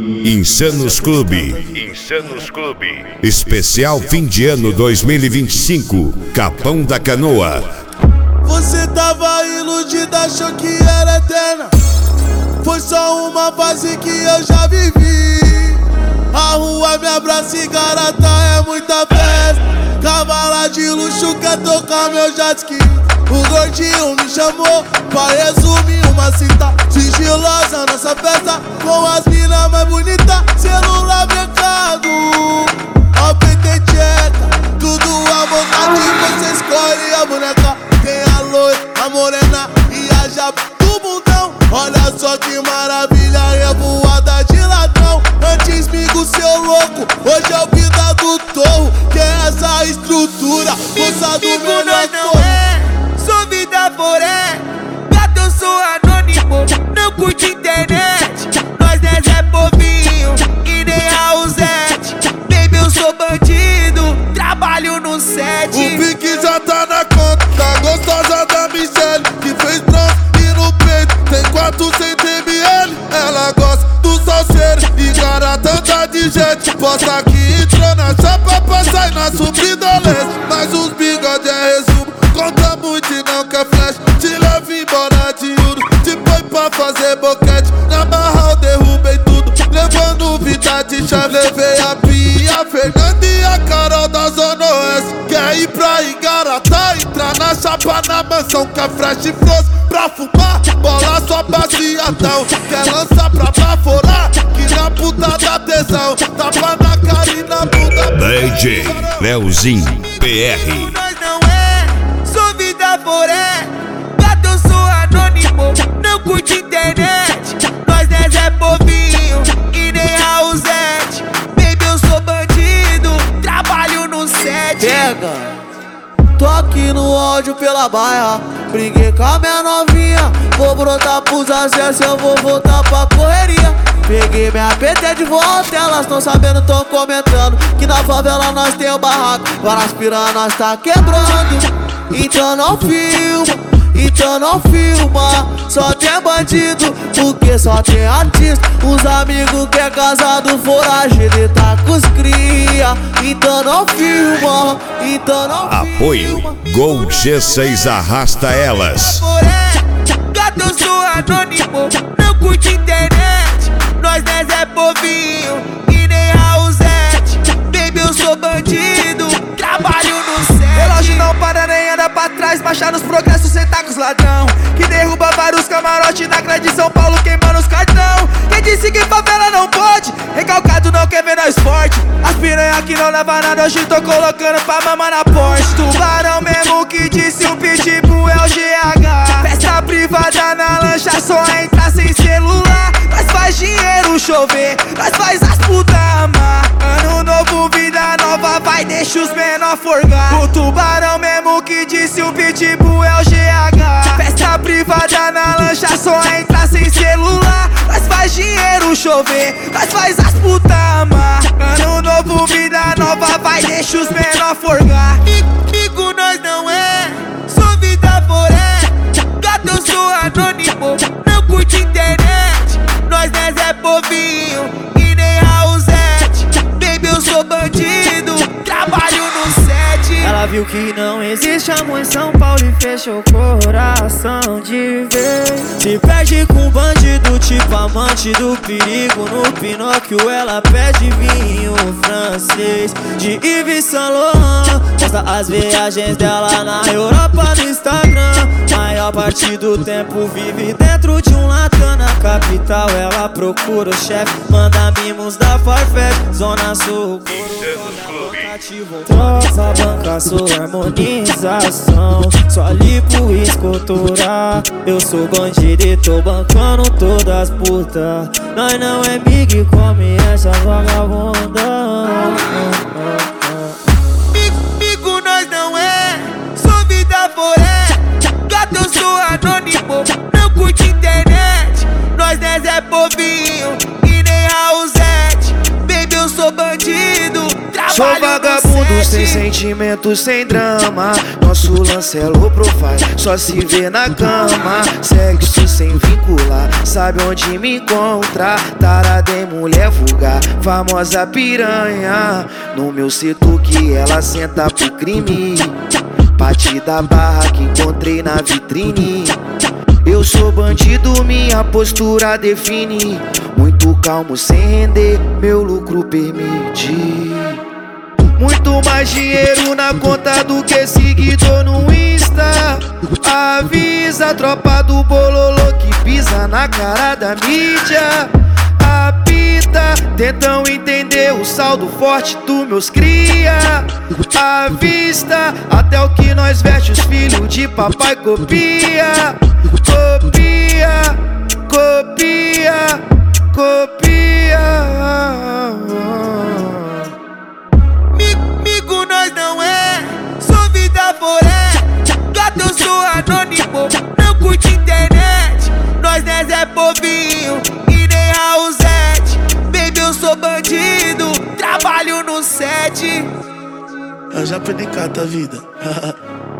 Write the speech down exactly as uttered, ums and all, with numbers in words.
Insanos Clube. Insanos Clube. Especial fim de ano dois mil e vinte e cinco. Capão da Canoa. Você tava iludida, achou que era eterna. Foi só uma fase que eu já vivi. A rua me abraça e garota é muita festa. Cavala de luxo quer tocar meu jet ski. O gordinho me chamou pra resumir uma cita sigilosa nossa festa, com as minas mais bonitas. Celular mercado, ó peito e tcheca, tudo à vontade, você escolhe a boneca. Tem a loira, a morena e a japa do bundão. Olha só que maravilha, revoada de ladrão. Antes migo seu louco, hoje é o vida do torro. Que é essa estrutura, moça do meu não é, sou vida poré. Gato, eu sou anônimo, não curte internet. Nós não é povinho e nem Raulzete. Baby, eu sou bandido, trabalho no set. O pique já tá na conta, tá gostosa da Michelle, que fez trans e no peito tem quatrocentos mililitros. Ela gosta do salseiro e garota anda de jet. Posta que entrou na chapa pra sair na subida leste. Mas os bigode é resumo, conta muito e não quer flash. Te levo embora de ouro, te põe pra fazer boquete. Na barra eu derrubei tudo, levando vida de chave. Levei a Pia, a Fernanda e a Carol da Zona Oeste. Quer ir pra Igarata, entrar na chapa na mansão. Quer fresh frozen pra fumar, bola só baciadão. Quer lançar pra baforar, que na puta da tesão. Tapa na cara e na bunda. D J Leozinho P R. Nós não é, sou vida poré. Gato, eu sou anônimo, não curte internet. Nós não é povinho e nem Raulzete. Baby, eu sou bandido, trabalho no set. Pega! Tô aqui no ódio pela baia, briguei com a minha novinha. Vou brotar pros acessos, eu vou voltar pra correria. Peguei minha P T de volta, elas tão sabendo, tão comentando que na favela nós tem o barraco, várias piranhas nós tá quebrando. Então não filma, então não filma, só tem bandido, porque só tem artista. Os amigos que é casado, foragido e tá com os cria. Então não filma, então não Apoio filma. Gol G seis arrasta elas. Gato, eu sou anônimo, não curte internet. Nós não é povinho e nem Raulzete. Baby, eu sou bandido, trabalho no set. Relógio não para nem anda pra trás, marcha nos progressos, cê tá com os ladrão. Que derruba vários camarotes na grande São Paulo, queimando os cartão. Quem disse que favela não pode? Recalcado não quer ver nós forte. As piranha que não leva nada, hoje tô colocando pra mamar na Porsche. Tubarão mesmo que disse o pitbull é o G H. Festa privada na lancha, só entra sem celular. Nós faz dinheiro chover, nós faz as puta amar. Ano novo, vida nova, vai deixa os menor forgar. O tubarão mesmo que disse o pitbull é o G H. Festa privada na lancha, só entra sem celular. Nós faz dinheiro chover, nós faz as puta amar. Ano novo, vida nova, vai deixa os menor forgar. Amigo, nós não é, sou vida poré. Gato, eu sou anônimo, não curte internet. Nós não é povinho e nem Raulzete. Baby, eu sou bandido, trabalho no set. Ela viu que não existe amor em São Paulo e fechou o coração de vez. Se perde com bandido, tipo amante do perigo. No Pinóquio ela pede vinho francês de Yves Saint Laurent. Posta as viagens dela na Europa no Instagram. Maior parte do tempo vive dentro de um latão. Na capital ela procura o chefe, manda mimos da Farfetch. Zona Sul, troca, banca, sua harmonização. Só lipo e escultura. Eu sou bandido e tô bancando todas as putas. Nós não é big, come essa vagabunda. Amigo, nós não é, sou vida poré. Gato, eu sou anônimo, não curte internet. Nós não é povinho e nem Raulzete. Baby, eu sou bandido, trabalho sou vagabundo Somos sem sentimento, sem drama. Nosso lance é low profile, só se vê na cama. Sexo sem vincular, sabe onde me encontrar. Tarada em mulher vulgar, famosa piranha. No meu setor que ela senta pro crime. Pati da barra que encontrei na vitrine. Eu sou bandido, minha postura define. Muito calmo sem render, meu lucro permite. Muito mais dinheiro na conta do que seguidor no Insta. Avisa a tropa do bololô que pisa na cara da mídia. Apita, tentam entender o saldo forte dos meus cria. À vista, até o que nós veste os filhos de papai copia. Copia, copia, copia. Migo nós não é, sou vida foré. Gato eu sou anônimo, não curte internet. Nós não é povinho e nem Raulzete. Baby eu sou bandido, trabalho no set. Eu já aprendi cata a vida.